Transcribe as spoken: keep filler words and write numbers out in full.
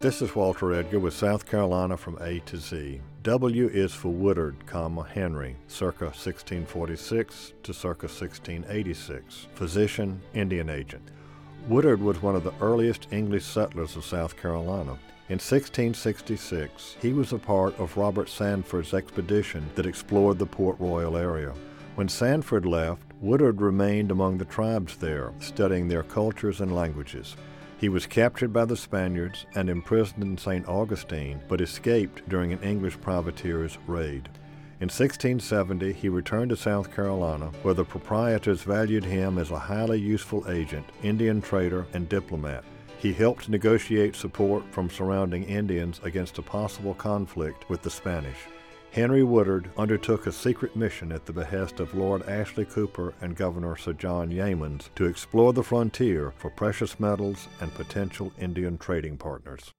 This is Walter Edgar with South Carolina from A to Z. W is for Woodard, comma, Henry, circa sixteen forty-six to circa sixteen eighty-six. Physician, Indian agent. Woodard was one of the earliest English settlers of South Carolina. In sixteen sixty-six, he was a part of Robert Sanford's expedition that explored the Port Royal area. When Sanford left, Woodard remained among the tribes there, studying their cultures and languages. He was captured by the Spaniards and imprisoned in Saint Augustine, but escaped during an English privateer's raid. In sixteen seventy, he returned to South Carolina, where the proprietors valued him as a highly useful agent, Indian trader, and diplomat. He helped negotiate support from surrounding Indians against a possible conflict with the Spanish. Henry Woodard undertook a secret mission at the behest of Lord Ashley Cooper and Governor Sir John Yeamans to explore the frontier for precious metals and potential Indian trading partners.